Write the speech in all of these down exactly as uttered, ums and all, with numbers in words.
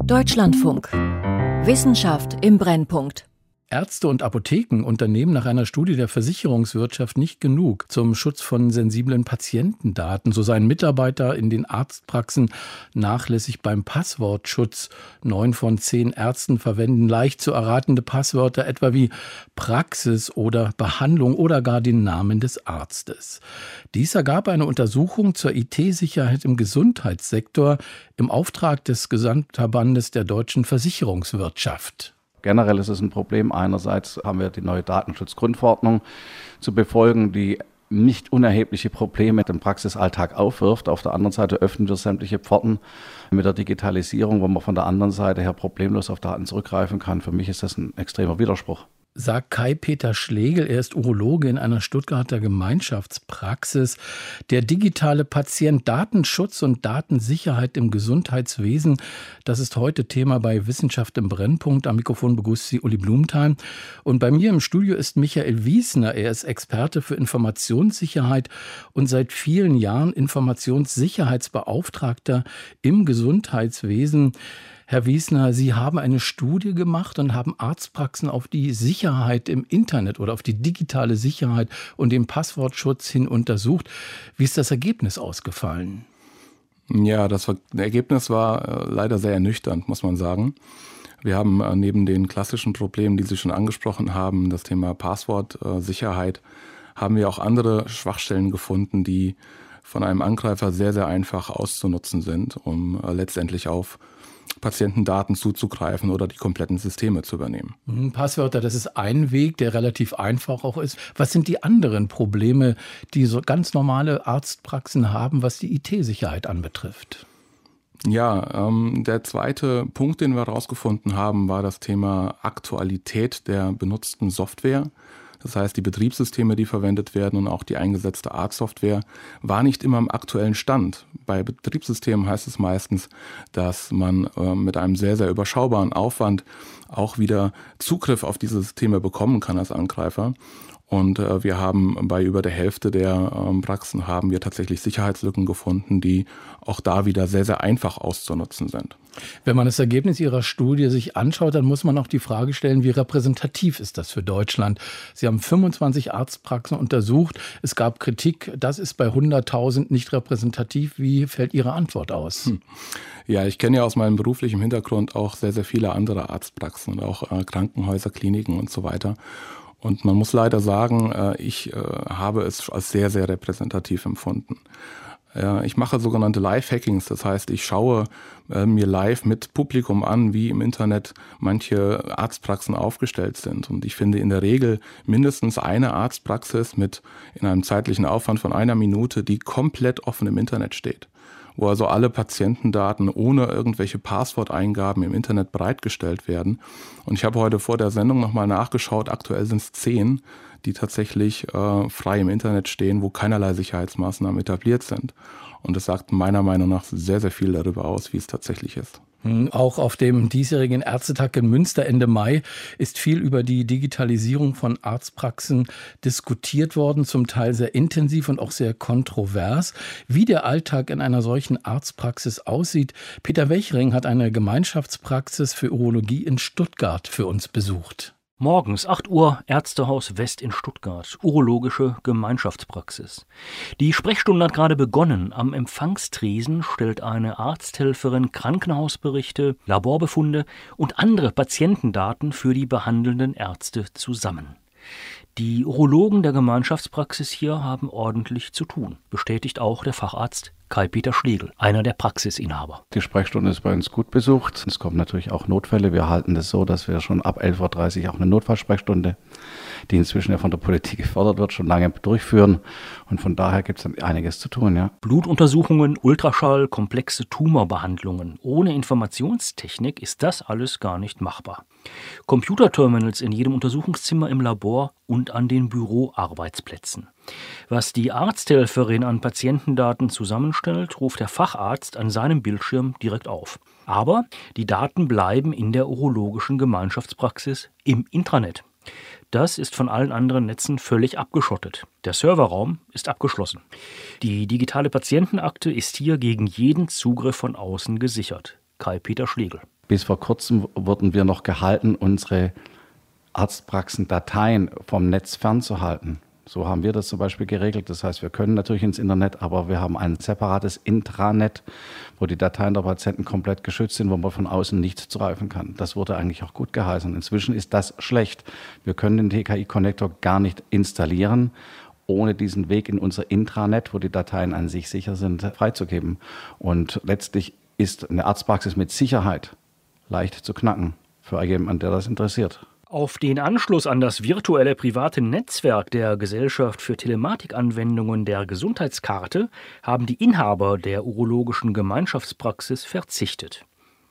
Deutschlandfunk. Wissenschaft im Brennpunkt. Ärzte und Apotheken unternehmen nach einer Studie der Versicherungswirtschaft nicht genug zum Schutz von sensiblen Patientendaten. So seien Mitarbeiter in den Arztpraxen nachlässig beim Passwortschutz. Neun von zehn Ärzten verwenden leicht zu erratende Passwörter, etwa wie Praxis oder Behandlung oder gar den Namen des Arztes. Dies ergab eine Untersuchung zur I T-Sicherheit im Gesundheitssektor im Auftrag des Gesamtverbandes der deutschen Versicherungswirtschaft. Generell ist es ein Problem. Einerseits haben wir die neue Datenschutzgrundverordnung zu befolgen, die nicht unerhebliche Probleme im Praxisalltag aufwirft. Auf der anderen Seite öffnen wir sämtliche Pforten mit der Digitalisierung, wo man von der anderen Seite her problemlos auf Daten zurückgreifen kann. Für mich ist das ein extremer Widerspruch. Sagt Kai-Peter Schlegel, er ist Urologe in einer Stuttgarter Gemeinschaftspraxis. Der digitale Patient, Datenschutz und Datensicherheit im Gesundheitswesen, das ist heute Thema bei Wissenschaft im Brennpunkt. Am Mikrofon begrüßt Sie Uli Blumenthal. Und bei mir im Studio ist Michael Wiesner. Er ist Experte für Informationssicherheit und seit vielen Jahren Informationssicherheitsbeauftragter im Gesundheitswesen. Herr Wiesner, Sie haben eine Studie gemacht und haben Arztpraxen auf die Sicherheit im Internet oder auf die digitale Sicherheit und den Passwortschutz hin untersucht. Wie ist das Ergebnis ausgefallen? Ja, das Ergebnis war leider sehr ernüchternd, muss man sagen. Wir haben neben den klassischen Problemen, die Sie schon angesprochen haben, das Thema Passwortsicherheit, haben wir auch andere Schwachstellen gefunden, die von einem Angreifer sehr, sehr einfach auszunutzen sind, um letztendlich auf Patientendaten zuzugreifen oder die kompletten Systeme zu übernehmen. Passwörter, das ist ein Weg, der relativ einfach auch ist. Was sind die anderen Probleme, die so ganz normale Arztpraxen haben, was die I T-Sicherheit anbetrifft? Ja, ähm, der zweite Punkt, den wir herausgefunden haben, war das Thema Aktualität der benutzten Software. Das heißt, die Betriebssysteme, die verwendet werden und auch die eingesetzte Arztsoftware, war nicht immer am aktuellen Stand. Bei Betriebssystemen heißt es meistens, dass man äh, mit einem sehr, sehr überschaubaren Aufwand auch wieder Zugriff auf diese Systeme bekommen kann als Angreifer. Und äh, wir haben bei über der Hälfte der ähm, Praxen haben wir tatsächlich Sicherheitslücken gefunden, die auch da wieder sehr, sehr einfach auszunutzen sind. Wenn man das Ergebnis Ihrer Studie sich anschaut, dann muss man auch die Frage stellen, wie repräsentativ ist das für Deutschland? Sie haben fünfundzwanzig Arztpraxen untersucht. Es gab Kritik, das ist bei hunderttausend nicht repräsentativ. Wie fällt Ihre Antwort aus? Hm. Ja, ich kenne ja aus meinem beruflichen Hintergrund auch sehr, sehr viele andere Arztpraxen und auch äh, Krankenhäuser, Kliniken und so weiter. Und man muss leider sagen, ich habe es als sehr, sehr repräsentativ empfunden. Ich mache sogenannte Live-Hackings, das heißt, ich schaue mir live mit Publikum an, wie im Internet manche Arztpraxen aufgestellt sind. Und ich finde in der Regel mindestens eine Arztpraxis mit in einem zeitlichen Aufwand von einer Minute, die komplett offen im Internet steht, wo also alle Patientendaten ohne irgendwelche Passworteingaben im Internet bereitgestellt werden. Und ich habe heute vor der Sendung nochmal nachgeschaut, aktuell sind es zehn, die tatsächlich äh, frei im Internet stehen, wo keinerlei Sicherheitsmaßnahmen etabliert sind. Und das sagt meiner Meinung nach sehr, sehr viel darüber aus, wie es tatsächlich ist. Auch auf dem diesjährigen Ärztetag in Münster Ende Mai ist viel über die Digitalisierung von Arztpraxen diskutiert worden, zum Teil sehr intensiv und auch sehr kontrovers. Wie der Alltag in einer solchen Arztpraxis aussieht, Peter Wechring hat eine Gemeinschaftspraxis für Urologie in Stuttgart für uns besucht. Morgens acht Uhr, Ärztehaus West in Stuttgart, urologische Gemeinschaftspraxis. Die Sprechstunde hat gerade begonnen. Am Empfangstresen stellt eine Arzthelferin Krankenhausberichte, Laborbefunde und andere Patientendaten für die behandelnden Ärzte zusammen. Die Urologen der Gemeinschaftspraxis hier haben ordentlich zu tun, bestätigt auch der Facharzt Kai-Peter Schlegel, einer der Praxisinhaber. Die Sprechstunde ist bei uns gut besucht. Es kommen natürlich auch Notfälle. Wir halten das so, dass wir schon ab elf Uhr dreißig auch eine Notfallsprechstunde, die inzwischen ja von der Politik gefördert wird, schon lange durchführen. Und von daher gibt es einiges zu tun. Ja. Blutuntersuchungen, Ultraschall, komplexe Tumorbehandlungen. Ohne Informationstechnik ist das alles gar nicht machbar. Computerterminals in jedem Untersuchungszimmer im Labor und an den Büroarbeitsplätzen. Was die Arzthelferin an Patientendaten zusammenstellt, ruft der Facharzt an seinem Bildschirm direkt auf. Aber die Daten bleiben in der urologischen Gemeinschaftspraxis im Intranet. Das ist von allen anderen Netzen völlig abgeschottet. Der Serverraum ist abgeschlossen. Die digitale Patientenakte ist hier gegen jeden Zugriff von außen gesichert. Kai-Peter Schlegel. Bis vor kurzem wurden wir noch gehalten, unsere Arztpraxendateien vom Netz fernzuhalten. So haben wir das zum Beispiel geregelt. Das heißt, wir können natürlich ins Internet, aber wir haben ein separates Intranet, wo die Dateien der Patienten komplett geschützt sind, wo man von außen nicht zugreifen kann. Das wurde eigentlich auch gut geheißen. Inzwischen ist das schlecht. Wir können den T K I-Connector gar nicht installieren, ohne diesen Weg in unser Intranet, wo die Dateien an sich sicher sind, freizugeben. Und letztlich ist eine Arztpraxis mit Sicherheit leicht zu knacken für jemanden, der das interessiert. Auf den Anschluss an das virtuelle private Netzwerk der Gesellschaft für Telematikanwendungen der Gesundheitskarte haben die Inhaber der urologischen Gemeinschaftspraxis verzichtet.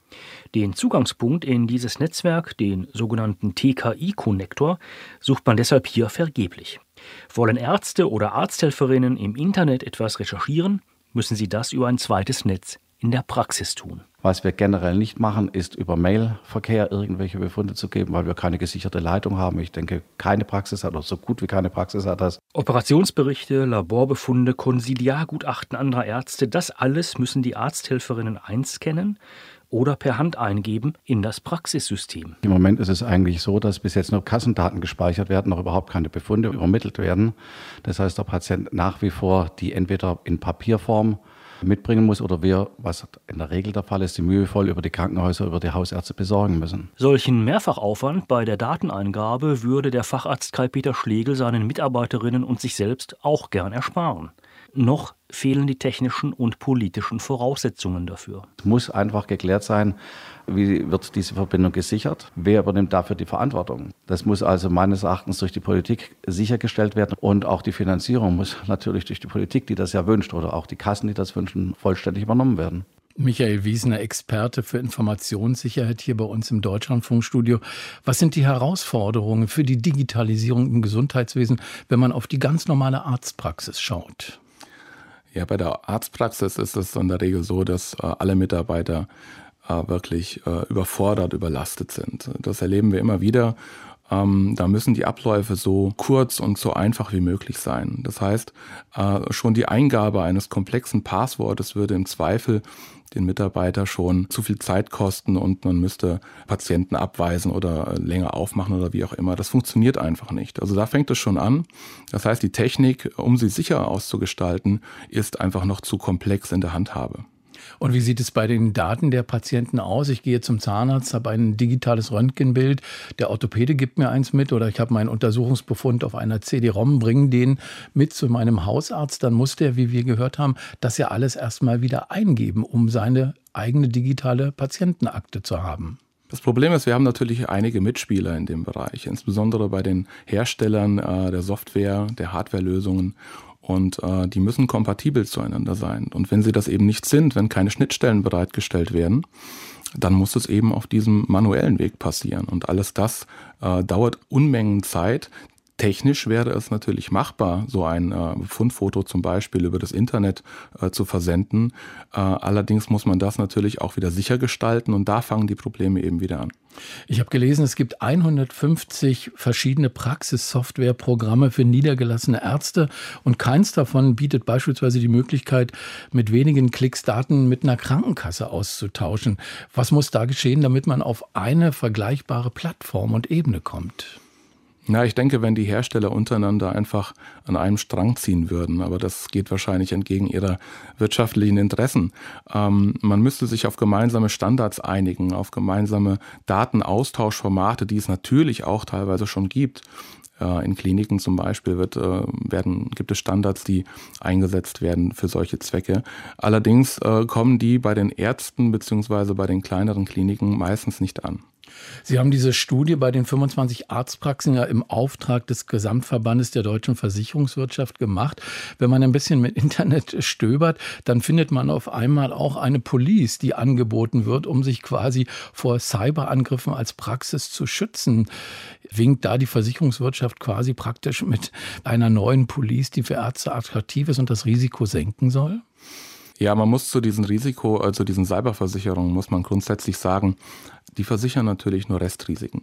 Den Zugangspunkt in dieses Netzwerk, den sogenannten T K I-Connector, sucht man deshalb hier vergeblich. Wollen Ärzte oder Arzthelferinnen im Internet etwas recherchieren, müssen sie das über ein zweites Netz in der Praxis tun. Was wir generell nicht machen, ist über Mailverkehr irgendwelche Befunde zu geben, weil wir keine gesicherte Leitung haben. Ich denke, keine Praxis hat, oder so gut wie keine Praxis hat das. Operationsberichte, Laborbefunde, Konsiliargutachten anderer Ärzte, das alles müssen die Arzthelferinnen einscannen oder per Hand eingeben in das Praxissystem. Im Moment ist es eigentlich so, dass bis jetzt nur Kassendaten gespeichert werden, noch überhaupt keine Befunde übermittelt werden. Das heißt, der Patient nach wie vor die entweder in Papierform mitbringen muss oder wir, was in der Regel der Fall ist, die mühevoll über die Krankenhäuser, über die Hausärzte besorgen müssen. Solchen Mehrfachaufwand bei der Dateneingabe würde der Facharzt Kai-Peter Schlegel seinen Mitarbeiterinnen und sich selbst auch gern ersparen. Noch fehlen die technischen und politischen Voraussetzungen dafür. Es muss einfach geklärt sein, wie wird diese Verbindung gesichert, wer übernimmt dafür die Verantwortung. Das muss also meines Erachtens durch die Politik sichergestellt werden und auch die Finanzierung muss natürlich durch die Politik, die das ja wünscht, oder auch die Kassen, die das wünschen, vollständig übernommen werden. Michael Wiesner, Experte für Informationssicherheit hier bei uns im Deutschlandfunkstudio. Was sind die Herausforderungen für die Digitalisierung im Gesundheitswesen, wenn man auf die ganz normale Arztpraxis schaut? Ja, bei der Arztpraxis ist es in der Regel so, dass äh, alle Mitarbeiter äh, wirklich äh, überfordert, überlastet sind. Das erleben wir immer wieder. Ähm, da müssen die Abläufe so kurz und so einfach wie möglich sein. Das heißt, äh, schon die Eingabe eines komplexen Passwortes würde im Zweifel den Mitarbeiter schon zu viel Zeit kosten und man müsste Patienten abweisen oder länger aufmachen oder wie auch immer. Das funktioniert einfach nicht. Also da fängt es schon an. Das heißt, die Technik, um sie sicher auszugestalten, ist einfach noch zu komplex in der Handhabe. Und wie sieht es bei den Daten der Patienten aus? Ich gehe zum Zahnarzt, habe ein digitales Röntgenbild, der Orthopäde gibt mir eins mit oder ich habe meinen Untersuchungsbefund auf einer C D-ROM, bringe den mit zu meinem Hausarzt, dann muss der, wie wir gehört haben, das ja alles erstmal wieder eingeben, um seine eigene digitale Patientenakte zu haben. Das Problem ist, wir haben natürlich einige Mitspieler in dem Bereich, insbesondere bei den Herstellern äh, der Software, der Hardwarelösungen. Und äh, die müssen kompatibel zueinander sein. Und wenn sie das eben nicht sind, wenn keine Schnittstellen bereitgestellt werden, dann muss es eben auf diesem manuellen Weg passieren. Und alles das äh, dauert Unmengen Zeit. Technisch wäre es natürlich machbar, so ein äh, Fundfoto zum Beispiel über das Internet äh, zu versenden. Äh, allerdings muss man das natürlich auch wieder sicher gestalten und da fangen die Probleme eben wieder an. Ich habe gelesen, es gibt hundertfünfzig verschiedene Praxissoftwareprogramme für niedergelassene Ärzte und keins davon bietet beispielsweise die Möglichkeit, mit wenigen Klicks Daten mit einer Krankenkasse auszutauschen. Was muss da geschehen, damit man auf eine vergleichbare Plattform und Ebene kommt? Na, ich denke, wenn die Hersteller untereinander einfach an einem Strang ziehen würden, aber das geht wahrscheinlich entgegen ihrer wirtschaftlichen Interessen. Ähm, man müsste sich auf gemeinsame Standards einigen, auf gemeinsame Datenaustauschformate, die es natürlich auch teilweise schon gibt. Äh, in Kliniken zum Beispiel wird, äh, werden, gibt es Standards, die eingesetzt werden für solche Zwecke. Allerdings äh, kommen die bei den Ärzten bzw. bei den kleineren Kliniken meistens nicht an. Sie haben diese Studie bei den fünfundzwanzig Arztpraxen ja im Auftrag des Gesamtverbandes der deutschen Versicherungswirtschaft gemacht. Wenn man ein bisschen mit Internet stöbert, dann findet man auf einmal auch eine Police, die angeboten wird, um sich quasi vor Cyberangriffen als Praxis zu schützen. Winkt da die Versicherungswirtschaft quasi praktisch mit einer neuen Police, die für Ärzte attraktiv ist und das Risiko senken soll? Ja, man muss zu diesen Risiko, also diesen Cyberversicherungen, muss man grundsätzlich sagen, die versichern natürlich nur Restrisiken.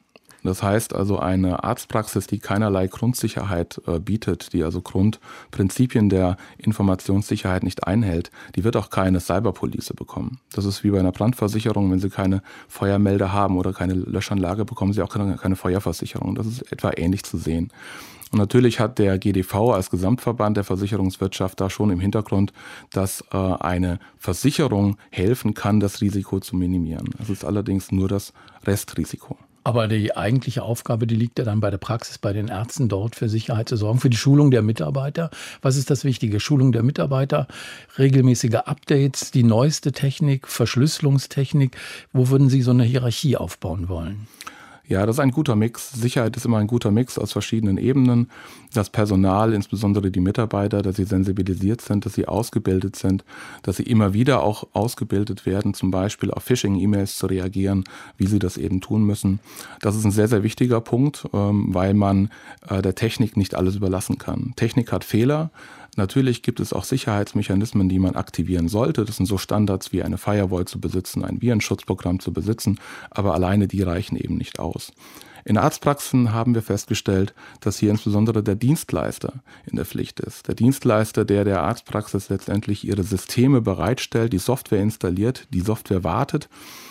Das heißt also, eine Arztpraxis, die keinerlei Grundsicherheit äh, bietet, die also Grundprinzipien der Informationssicherheit nicht einhält, die wird auch keine Cyberpolice bekommen. Das ist wie bei einer Brandversicherung, wenn Sie keine Feuermelder haben oder keine Löschanlage, bekommen Sie auch keine, keine Feuerversicherung. Das ist etwa ähnlich zu sehen. Und natürlich hat der G D V als Gesamtverband der Versicherungswirtschaft da schon im Hintergrund, dass äh, eine Versicherung helfen kann, das Risiko zu minimieren. Das ist allerdings nur das Restrisiko. Aber die eigentliche Aufgabe, die liegt ja dann bei der Praxis, bei den Ärzten dort für Sicherheit zu sorgen, für die Schulung der Mitarbeiter. Was ist das Wichtige? Schulung der Mitarbeiter, regelmäßige Updates, die neueste Technik, Verschlüsselungstechnik. Wo würden Sie so eine Hierarchie aufbauen wollen? Ja, das ist ein guter Mix. Sicherheit ist immer ein guter Mix aus verschiedenen Ebenen. Das Personal, insbesondere die Mitarbeiter, dass sie sensibilisiert sind, dass sie ausgebildet sind, dass sie immer wieder auch ausgebildet werden, zum Beispiel auf Phishing-E-Mails zu reagieren, wie sie das eben tun müssen. Das ist ein sehr, sehr wichtiger Punkt, weil man der Technik nicht alles überlassen kann. Technik hat Fehler. Natürlich gibt es auch Sicherheitsmechanismen, die man aktivieren sollte. Das sind so Standards wie eine Firewall zu besitzen, ein Virenschutzprogramm zu besitzen, aber alleine die reichen eben nicht aus. In Arztpraxen haben wir festgestellt, dass hier insbesondere der Dienstleister in der Pflicht ist. Der Dienstleister, der der Arztpraxis letztendlich ihre Systeme bereitstellt, die Software installiert, die Software wartet,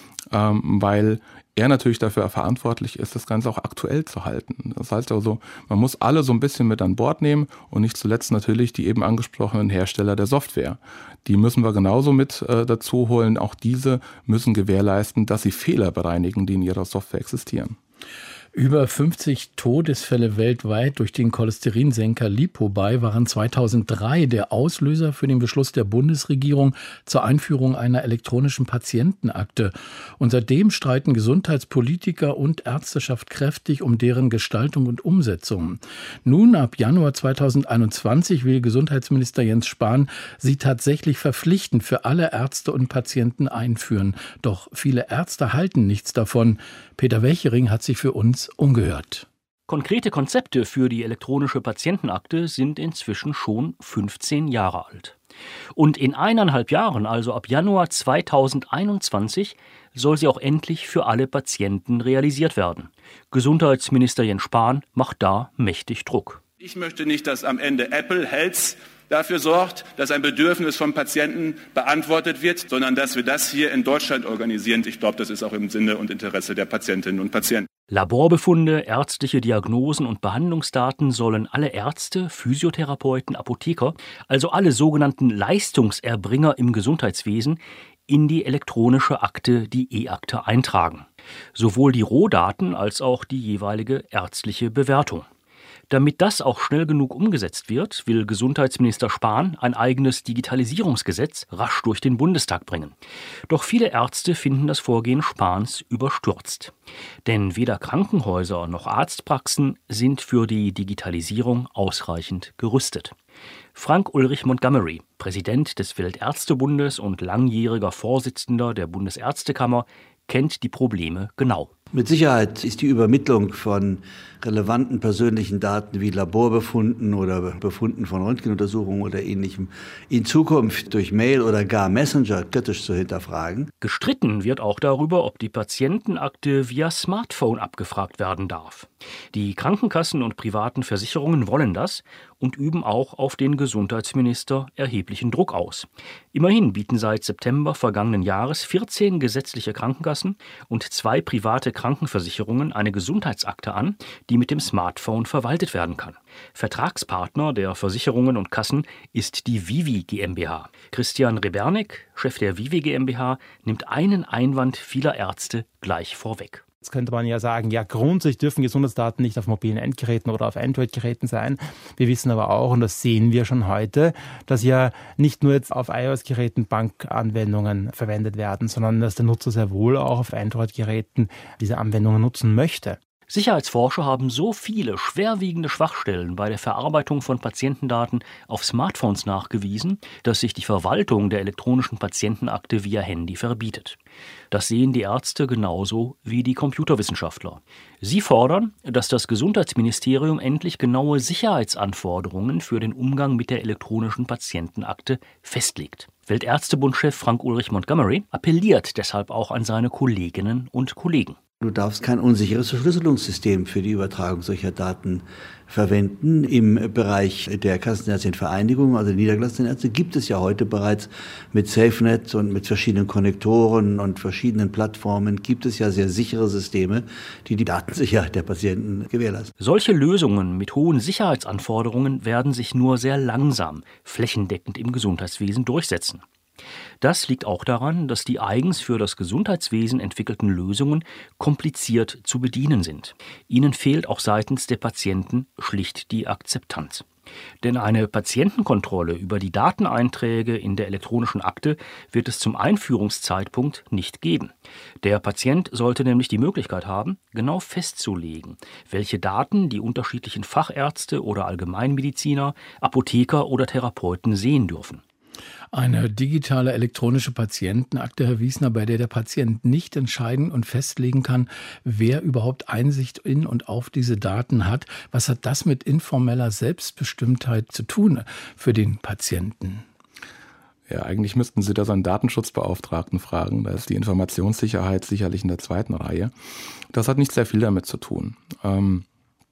ähm, weil er natürlich dafür verantwortlich ist, das Ganze auch aktuell zu halten. Das heißt also, man muss alle so ein bisschen mit an Bord nehmen und nicht zuletzt natürlich die eben angesprochenen Hersteller der Software. Die müssen wir genauso mit äh, dazu holen. Auch diese müssen gewährleisten, dass sie Fehler bereinigen, die in ihrer Software existieren. Über fünfzig Todesfälle weltweit durch den Cholesterinsenker Lipobay waren zweitausenddrei der Auslöser für den Beschluss der Bundesregierung zur Einführung einer elektronischen Patientenakte. Und seitdem streiten Gesundheitspolitiker und Ärzteschaft kräftig um deren Gestaltung und Umsetzung. Nun, ab Januar zweitausendeinundzwanzig, will Gesundheitsminister Jens Spahn sie tatsächlich verpflichtend für alle Ärzte und Patienten einführen. Doch viele Ärzte halten nichts davon. Peter Welchering hat sich für uns umgehört. Konkrete Konzepte für die elektronische Patientenakte sind inzwischen schon fünfzehn Jahre alt. Und in eineinhalb Jahren, also ab Januar zweitausendeinundzwanzig, soll sie auch endlich für alle Patienten realisiert werden. Gesundheitsminister Jens Spahn macht da mächtig Druck. Ich möchte nicht, dass am Ende Apple Health dafür sorgt, dass ein Bedürfnis von Patienten beantwortet wird, sondern dass wir das hier in Deutschland organisieren. Ich glaube, das ist auch im Sinne und Interesse der Patientinnen und Patienten. Laborbefunde, ärztliche Diagnosen und Behandlungsdaten sollen alle Ärzte, Physiotherapeuten, Apotheker, also alle sogenannten Leistungserbringer im Gesundheitswesen, in die elektronische Akte, die E-Akte, eintragen. Sowohl die Rohdaten als auch die jeweilige ärztliche Bewertung. Damit das auch schnell genug umgesetzt wird, will Gesundheitsminister Spahn ein eigenes Digitalisierungsgesetz rasch durch den Bundestag bringen. Doch viele Ärzte finden das Vorgehen Spahns überstürzt. Denn weder Krankenhäuser noch Arztpraxen sind für die Digitalisierung ausreichend gerüstet. Frank Ulrich Montgomery, Präsident des Weltärztebundes und langjähriger Vorsitzender der Bundesärztekammer, kennt die Probleme genau. Mit Sicherheit ist die Übermittlung von relevanten persönlichen Daten wie Laborbefunden oder Befunden von Röntgenuntersuchungen oder Ähnlichem in Zukunft durch Mail oder gar Messenger kritisch zu hinterfragen. Gestritten wird auch darüber, ob die Patientenakte via Smartphone abgefragt werden darf. Die Krankenkassen und privaten Versicherungen wollen das und üben auch auf den Gesundheitsminister erheblichen Druck aus. Immerhin bieten seit September vergangenen Jahres vierzehn gesetzliche Krankenkassen und zwei private Krankenversicherungen eine Gesundheitsakte an, die mit dem Smartphone verwaltet werden kann. Vertragspartner der Versicherungen und Kassen ist die Vivi GmbH. Christian Rebernik, Chef der Vivi GmbH, nimmt einen Einwand vieler Ärzte gleich vorweg. Jetzt könnte man ja sagen, ja, grundsätzlich dürfen Gesundheitsdaten nicht auf mobilen Endgeräten oder auf Android-Geräten sein. Wir wissen aber auch, und das sehen wir schon heute, dass ja nicht nur jetzt auf iOS-Geräten Bankanwendungen verwendet werden, sondern dass der Nutzer sehr wohl auch auf Android-Geräten diese Anwendungen nutzen möchte. Sicherheitsforscher haben so viele schwerwiegende Schwachstellen bei der Verarbeitung von Patientendaten auf Smartphones nachgewiesen, dass sich die Verwaltung der elektronischen Patientenakte via Handy verbietet. Das sehen die Ärzte genauso wie die Computerwissenschaftler. Sie fordern, dass das Gesundheitsministerium endlich genaue Sicherheitsanforderungen für den Umgang mit der elektronischen Patientenakte festlegt. Weltärztebundchef Frank Ulrich Montgomery appelliert deshalb auch an seine Kolleginnen und Kollegen. Du darfst kein unsicheres Verschlüsselungssystem für die Übertragung solcher Daten verwenden. Im Bereich der Kassenärztlichen Vereinigung, also der niedergelassenen Ärzte, gibt es ja heute bereits mit SafeNet und mit verschiedenen Konnektoren und verschiedenen Plattformen gibt es ja sehr sichere Systeme, die die Datensicherheit der Patienten gewährleisten. Solche Lösungen mit hohen Sicherheitsanforderungen werden sich nur sehr langsam flächendeckend im Gesundheitswesen durchsetzen. Das liegt auch daran, dass die eigens für das Gesundheitswesen entwickelten Lösungen kompliziert zu bedienen sind. Ihnen fehlt auch seitens der Patienten schlicht die Akzeptanz. Denn eine Patientenkontrolle über die Dateneinträge in der elektronischen Akte wird es zum Einführungszeitpunkt nicht geben. Der Patient sollte nämlich die Möglichkeit haben, genau festzulegen, welche Daten die unterschiedlichen Fachärzte oder Allgemeinmediziner, Apotheker oder Therapeuten sehen dürfen. Eine digitale elektronische Patientenakte, Herr Wiesner, bei der der Patient nicht entscheiden und festlegen kann, wer überhaupt Einsicht in und auf diese Daten hat. Was hat das mit informeller Selbstbestimmtheit zu tun für den Patienten? Ja, eigentlich müssten Sie das einen Datenschutzbeauftragten fragen. Da ist die Informationssicherheit sicherlich in der zweiten Reihe. Das hat nicht sehr viel damit zu tun. Ähm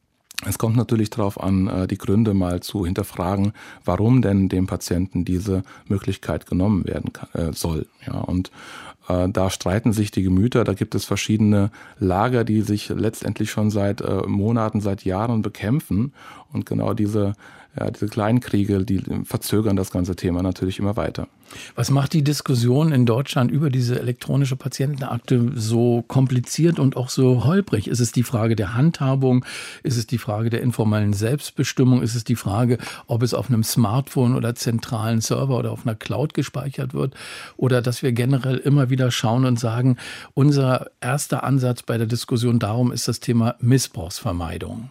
Es kommt natürlich darauf an, die Gründe mal zu hinterfragen, warum denn dem Patienten diese Möglichkeit genommen werden kann, äh, soll. Ja, und äh, da streiten sich die Gemüter. Da gibt es verschiedene Lager, die sich letztendlich schon seit äh, Monaten, seit Jahren bekämpfen. Und genau diese, ja, diese Kleinkriege, die verzögern das ganze Thema natürlich immer weiter. Was macht die Diskussion in Deutschland über diese elektronische Patientenakte so kompliziert und auch so holprig? Ist es die Frage der Handhabung? Ist es die Frage der informellen Selbstbestimmung? Ist es die Frage, ob es auf einem Smartphone oder zentralen Server oder auf einer Cloud gespeichert wird? Oder dass wir generell immer wieder schauen und sagen, unser erster Ansatz bei der Diskussion darum ist das Thema Missbrauchsvermeidung.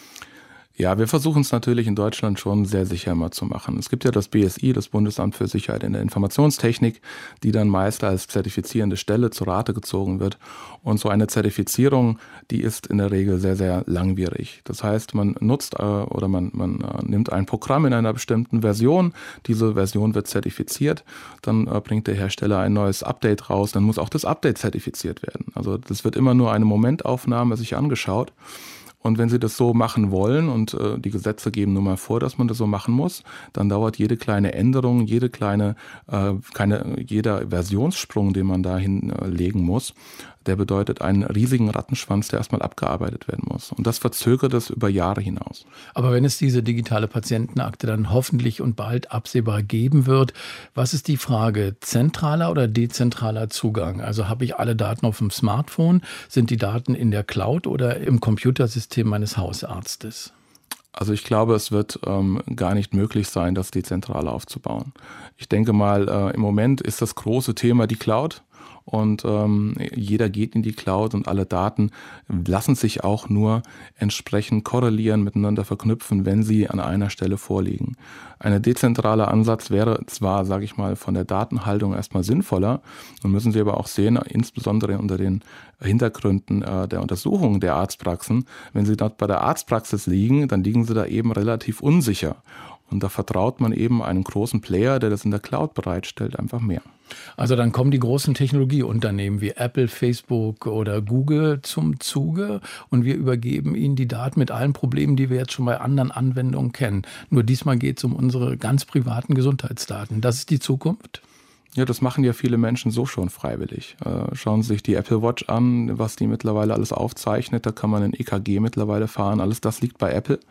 Ja, wir versuchen es natürlich in Deutschland schon sehr sicher immer zu machen. Es gibt ja das B S I, das Bundesamt für Sicherheit in der Informationstechnik, die dann meist als zertifizierende Stelle zu Rate gezogen wird. Und so eine Zertifizierung, die ist in der Regel sehr, sehr langwierig. Das heißt, man nutzt äh, oder man, man äh, nimmt ein Programm in einer bestimmten Version, diese Version wird zertifiziert, dann äh, bringt der Hersteller ein neues Update raus, dann muss auch das Update zertifiziert werden. Also das wird immer nur eine Momentaufnahme sich angeschaut. Und wenn Sie das so machen wollen und äh, die Gesetze geben nun mal vor, dass man das so machen muss, dann dauert jede kleine Änderung, jede kleine, äh, keine, jeder Versionssprung, den man da hinlegen äh, muss, der bedeutet einen riesigen Rattenschwanz, der erstmal abgearbeitet werden muss. Und das verzögert es über Jahre hinaus. Aber wenn es diese digitale Patientenakte dann hoffentlich und bald absehbar geben wird, was ist die Frage? Zentraler oder dezentraler Zugang? Also habe ich alle Daten auf dem Smartphone? Sind die Daten in der Cloud oder im Computersystem meines Hausarztes? Also ich glaube, es wird ähm, gar nicht möglich sein, das dezentral aufzubauen. Ich denke mal, äh, im Moment ist das große Thema die Cloud. Und ähm, jeder geht in die Cloud und alle Daten lassen sich auch nur entsprechend korrelieren, miteinander verknüpfen, wenn sie an einer Stelle vorliegen. Ein dezentraler Ansatz wäre zwar, sage ich mal, von der Datenhaltung erstmal sinnvoller, dann müssen Sie aber auch sehen, insbesondere unter den Hintergründen äh, der Untersuchung der Arztpraxen, wenn Sie dort bei der Arztpraxis liegen, dann liegen Sie da eben relativ unsicher. Und da vertraut man eben einem großen Player, der das in der Cloud bereitstellt, einfach mehr. Also dann kommen die großen Technologieunternehmen wie Apple, Facebook oder Google zum Zuge und wir übergeben ihnen die Daten mit allen Problemen, die wir jetzt schon bei anderen Anwendungen kennen. Nur diesmal geht es um unsere ganz privaten Gesundheitsdaten. Das ist die Zukunft? Ja, das machen ja viele Menschen so schon freiwillig. Äh, schauen Sie sich die Apple Watch an, was die mittlerweile alles aufzeichnet. Da kann man ein E K G mittlerweile fahren. Alles das liegt bei Apple.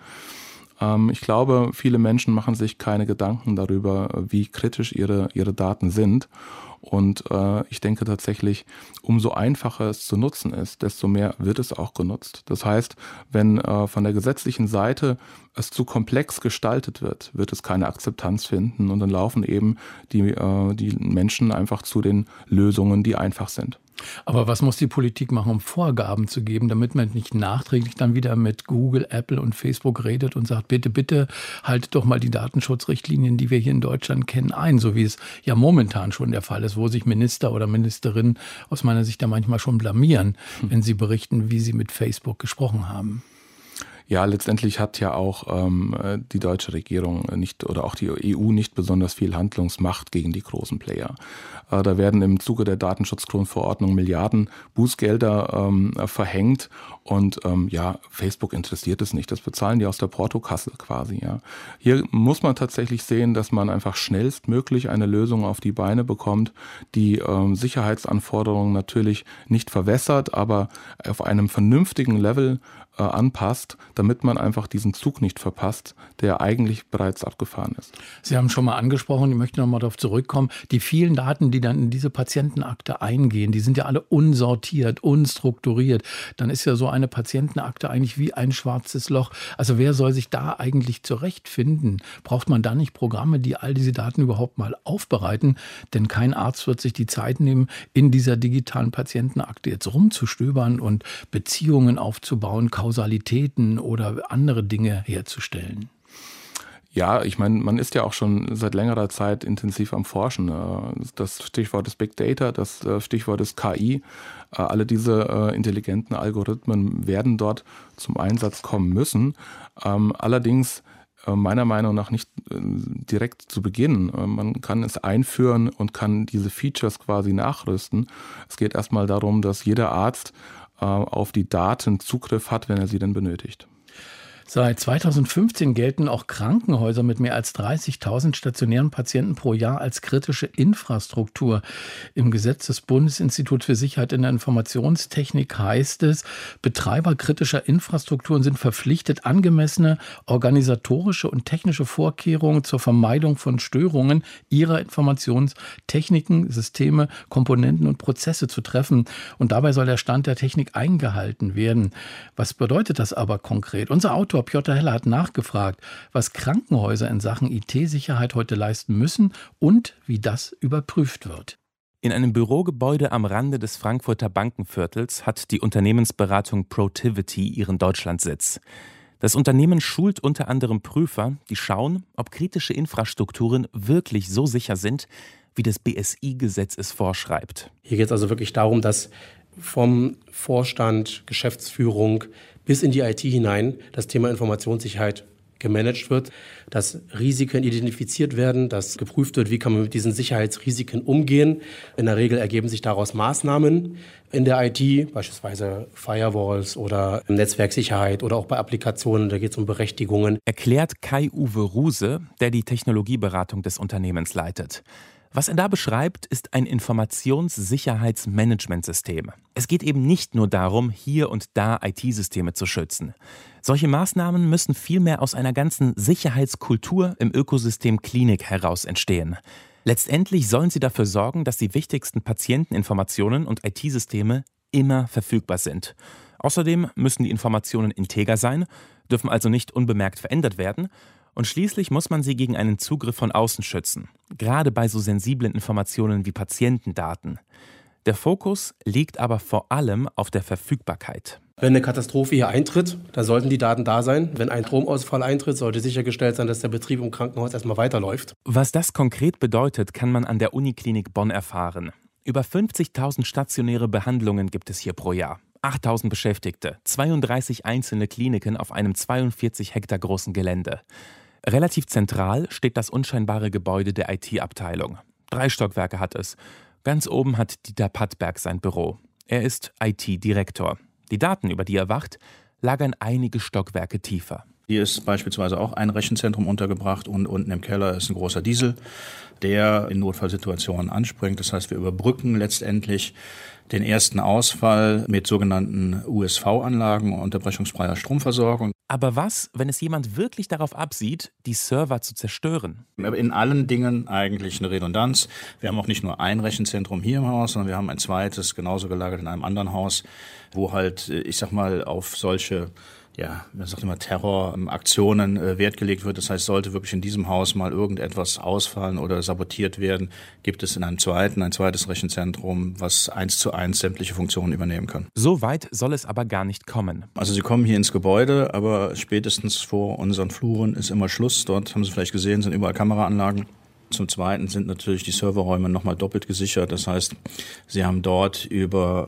Ich glaube, viele Menschen machen sich keine Gedanken darüber, wie kritisch ihre, ihre Daten sind. Und äh, ich denke tatsächlich, umso einfacher es zu nutzen ist, desto mehr wird es auch genutzt. Das heißt, wenn äh, von der gesetzlichen Seite es zu komplex gestaltet wird, wird es keine Akzeptanz finden. Und dann laufen eben die, äh, die Menschen einfach zu den Lösungen, die einfach sind. Aber was muss die Politik machen, um Vorgaben zu geben, damit man nicht nachträglich dann wieder mit Google, Apple und Facebook redet und sagt, bitte, bitte haltet doch mal die Datenschutzrichtlinien, die wir hier in Deutschland kennen, ein, so wie es ja momentan schon der Fall ist, wo sich Minister oder Ministerinnen aus meiner Sicht da manchmal schon blamieren, hm. wenn sie berichten, wie sie mit Facebook gesprochen haben. Ja, letztendlich hat ja auch ähm, die deutsche Regierung nicht oder auch die E U nicht besonders viel Handlungsmacht gegen die großen Player. Äh, da werden im Zuge der Datenschutzgrundverordnung Milliarden Bußgelder ähm, verhängt und ähm, ja, Facebook interessiert es nicht. Das bezahlen die aus der Portokasse quasi. Ja. Hier muss man tatsächlich sehen, dass man einfach schnellstmöglich eine Lösung auf die Beine bekommt, die ähm, Sicherheitsanforderungen natürlich nicht verwässert, aber auf einem vernünftigen Level äh, anpasst, damit man einfach diesen Zug nicht verpasst, der eigentlich bereits abgefahren ist. Sie haben schon mal angesprochen, ich möchte noch mal darauf zurückkommen, die vielen Daten, die dann in diese Patientenakte eingehen, die sind ja alle unsortiert, unstrukturiert. Dann ist ja so eine Patientenakte eigentlich wie ein schwarzes Loch. Also wer soll sich da eigentlich zurechtfinden? Braucht man da nicht Programme, die all diese Daten überhaupt mal aufbereiten? Denn kein Arzt wird sich die Zeit nehmen, in dieser digitalen Patientenakte jetzt rumzustöbern und Beziehungen aufzubauen, Kausalitäten oder andere Dinge herzustellen. Ja, ich meine, man ist ja auch schon seit längerer Zeit intensiv am Forschen. Das Stichwort ist Big Data, das Stichwort ist K I. Alle diese intelligenten Algorithmen werden dort zum Einsatz kommen müssen. Allerdings meiner Meinung nach nicht direkt zu Beginn. Man kann es einführen und kann diese Features quasi nachrüsten. Es geht erstmal darum, dass jeder Arzt auf die Daten Zugriff hat, wenn er sie denn benötigt. Seit zweitausendfünfzehn gelten auch Krankenhäuser mit mehr als dreißigtausend stationären Patienten pro Jahr als kritische Infrastruktur. Im Gesetz des Bundesinstituts für Sicherheit in der Informationstechnik heißt es, Betreiber kritischer Infrastrukturen sind verpflichtet, angemessene organisatorische und technische Vorkehrungen zur Vermeidung von Störungen ihrer Informationstechniken, Systeme, Komponenten und Prozesse zu treffen. Und dabei soll der Stand der Technik eingehalten werden. Was bedeutet das aber konkret? Unser Autor Piotr Heller hat nachgefragt, was Krankenhäuser in Sachen I T-Sicherheit heute leisten müssen und wie das überprüft wird. In einem Bürogebäude am Rande des Frankfurter Bankenviertels hat die Unternehmensberatung Protiviti ihren Deutschlandsitz. Das Unternehmen schult unter anderem Prüfer, die schauen, ob kritische Infrastrukturen wirklich so sicher sind, wie das B S I-Gesetz es vorschreibt. Hier geht es also wirklich darum, dass vom Vorstand, Geschäftsführung bis in die I T hinein das Thema Informationssicherheit gemanagt wird, dass Risiken identifiziert werden, dass geprüft wird, wie kann man mit diesen Sicherheitsrisiken umgehen. In der Regel ergeben sich daraus Maßnahmen in der I T, beispielsweise Firewalls oder Netzwerksicherheit oder auch bei Applikationen, da geht es um Berechtigungen. Erklärt Kai-Uwe Ruse, der die Technologieberatung des Unternehmens leitet. Was er da beschreibt, ist ein Informationssicherheitsmanagementsystem. Es geht eben nicht nur darum, hier und da I T-Systeme zu schützen. Solche Maßnahmen müssen vielmehr aus einer ganzen Sicherheitskultur im Ökosystem Klinik heraus entstehen. Letztendlich sollen sie dafür sorgen, dass die wichtigsten Patienteninformationen und I T-Systeme immer verfügbar sind. Außerdem müssen die Informationen integer sein, dürfen also nicht unbemerkt verändert werden. Und schließlich muss man sie gegen einen Zugriff von außen schützen, gerade bei so sensiblen Informationen wie Patientendaten. Der Fokus liegt aber vor allem auf der Verfügbarkeit. Wenn eine Katastrophe hier eintritt, dann sollten die Daten da sein. Wenn ein Stromausfall eintritt, sollte sichergestellt sein, dass der Betrieb im Krankenhaus erstmal weiterläuft. Was das konkret bedeutet, kann man an der Uniklinik Bonn erfahren. Über fünfzigtausend stationäre Behandlungen gibt es hier pro Jahr. achttausend Beschäftigte, zweiunddreißig einzelne Kliniken auf einem zweiundvierzig Hektar großen Gelände. Relativ zentral steht das unscheinbare Gebäude der I T-Abteilung. Drei Stockwerke hat es. Ganz oben hat Dieter Pattberg sein Büro. Er ist I T-Direktor. Die Daten, über die er wacht, lagern einige Stockwerke tiefer. Hier ist beispielsweise auch ein Rechenzentrum untergebracht und unten im Keller ist ein großer Diesel, der in Notfallsituationen anspringt. Das heißt, wir überbrücken letztendlich den ersten Ausfall mit sogenannten U S V-Anlagen, unterbrechungsfreier Stromversorgung. Aber was, wenn es jemand wirklich darauf absieht, die Server zu zerstören? In allen Dingen eigentlich eine Redundanz. Wir haben auch nicht nur ein Rechenzentrum hier im Haus, sondern wir haben ein zweites, genauso gelagert in einem anderen Haus, wo halt, ich sag mal, auf solche, ja, man sagt immer Terroraktionen äh, Wert gelegt wird. Das heißt, sollte wirklich in diesem Haus mal irgendetwas ausfallen oder sabotiert werden, gibt es in einem zweiten, ein zweites Rechenzentrum, was eins zu eins sämtliche Funktionen übernehmen kann. So weit soll es aber gar nicht kommen. Also Sie kommen hier ins Gebäude, aber spätestens vor unseren Fluren ist immer Schluss. Dort haben Sie vielleicht gesehen, sind überall Kameraanlagen. Zum Zweiten sind natürlich die Serverräume nochmal doppelt gesichert. Das heißt, Sie haben dort über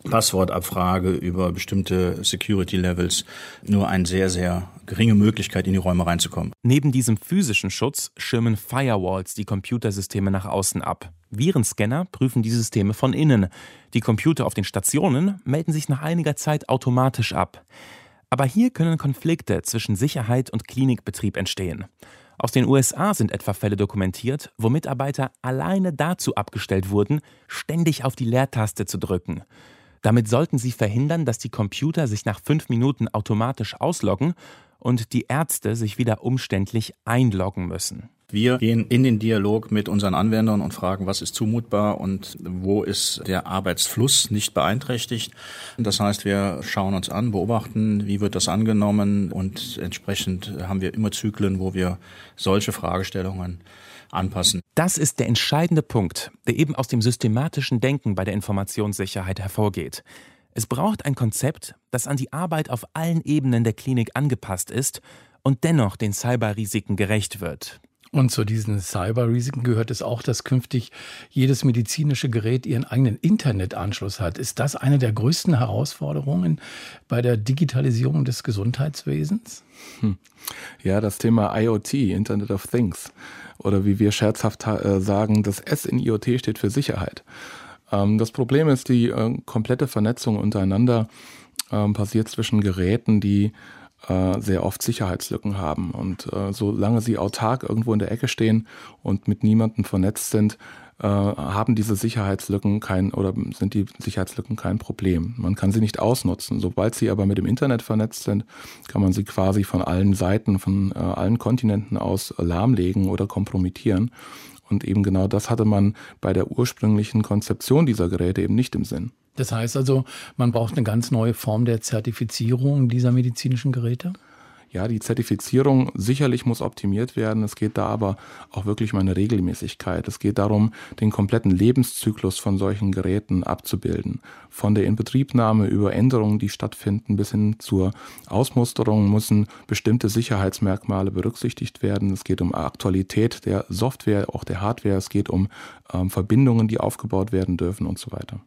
Passwortabfrage, über bestimmte Security-Levels nur eine sehr, sehr geringe Möglichkeit, in die Räume reinzukommen. Neben diesem physischen Schutz schirmen Firewalls die Computersysteme nach außen ab. Virenscanner prüfen die Systeme von innen. Die Computer auf den Stationen melden sich nach einiger Zeit automatisch ab. Aber hier können Konflikte zwischen Sicherheit und Klinikbetrieb entstehen. Aus den U S A sind etwa Fälle dokumentiert, wo Mitarbeiter alleine dazu abgestellt wurden, ständig auf die Leertaste zu drücken. Damit sollten sie verhindern, dass die Computer sich nach fünf Minuten automatisch ausloggen und die Ärzte sich wieder umständlich einloggen müssen. Wir gehen in den Dialog mit unseren Anwendern und fragen, was ist zumutbar und wo ist der Arbeitsfluss nicht beeinträchtigt. Das heißt, wir schauen uns an, beobachten, wie wird das angenommen, und entsprechend haben wir immer Zyklen, wo wir solche Fragestellungen anpassen. Das ist der entscheidende Punkt, der eben aus dem systematischen Denken bei der Informationssicherheit hervorgeht. Es braucht ein Konzept, das an die Arbeit auf allen Ebenen der Klinik angepasst ist und dennoch den Cyberrisiken gerecht wird. Und zu diesen Cyberrisiken gehört es auch, dass künftig jedes medizinische Gerät ihren eigenen Internetanschluss hat. Ist das eine der größten Herausforderungen bei der Digitalisierung des Gesundheitswesens? Hm. Ja, das Thema I O T, Internet of Things, oder wie wir scherzhaft äh, sagen, das S in I O T steht für Sicherheit. Ähm, das Problem ist, die äh, komplette Vernetzung untereinander äh, passiert zwischen Geräten, die sehr oft Sicherheitslücken haben. Und äh, solange sie autark irgendwo in der Ecke stehen und mit niemandem vernetzt sind, äh, haben diese Sicherheitslücken kein oder sind die Sicherheitslücken kein Problem. Man kann sie nicht ausnutzen. Sobald sie aber mit dem Internet vernetzt sind, kann man sie quasi von allen Seiten, von äh, allen Kontinenten aus lahmlegen oder kompromittieren. Und eben genau das hatte man bei der ursprünglichen Konzeption dieser Geräte eben nicht im Sinn. Das heißt also, man braucht eine ganz neue Form der Zertifizierung dieser medizinischen Geräte? Ja, die Zertifizierung sicherlich muss optimiert werden. Es geht da aber auch wirklich um eine Regelmäßigkeit. Es geht darum, den kompletten Lebenszyklus von solchen Geräten abzubilden. Von der Inbetriebnahme über Änderungen, die stattfinden, bis hin zur Ausmusterung müssen bestimmte Sicherheitsmerkmale berücksichtigt werden. Es geht um Aktualität der Software, auch der Hardware. Es geht um ähm, Verbindungen, die aufgebaut werden dürfen und so weiter.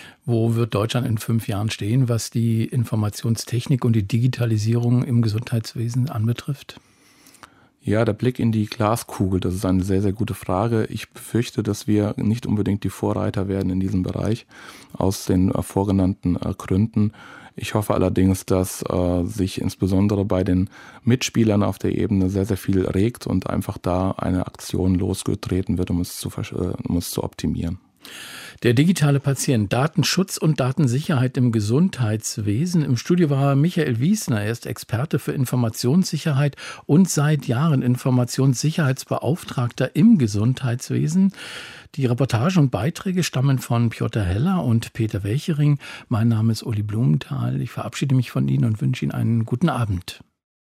Wo wird Deutschland in fünf Jahren stehen, was die Informationstechnik und die Digitalisierung im Gesundheitswesen anbetrifft? Ja, der Blick in die Glaskugel, das ist eine sehr, sehr gute Frage. Ich befürchte, dass wir nicht unbedingt die Vorreiter werden in diesem Bereich, aus den äh, vorgenannten äh, Gründen. Ich hoffe allerdings, dass äh, sich insbesondere bei den Mitspielern auf der Ebene sehr, sehr viel regt und einfach da eine Aktion losgetreten wird, um es zu, äh, um es zu optimieren. Der digitale Patient, Datenschutz und Datensicherheit im Gesundheitswesen. Im Studio war Michael Wiesner. Er ist Experte für Informationssicherheit und seit Jahren Informationssicherheitsbeauftragter im Gesundheitswesen. Die Reportage und Beiträge stammen von Piotr Heller und Peter Welchering. Mein Name ist Uli Blumenthal. Ich verabschiede mich von Ihnen und wünsche Ihnen einen guten Abend.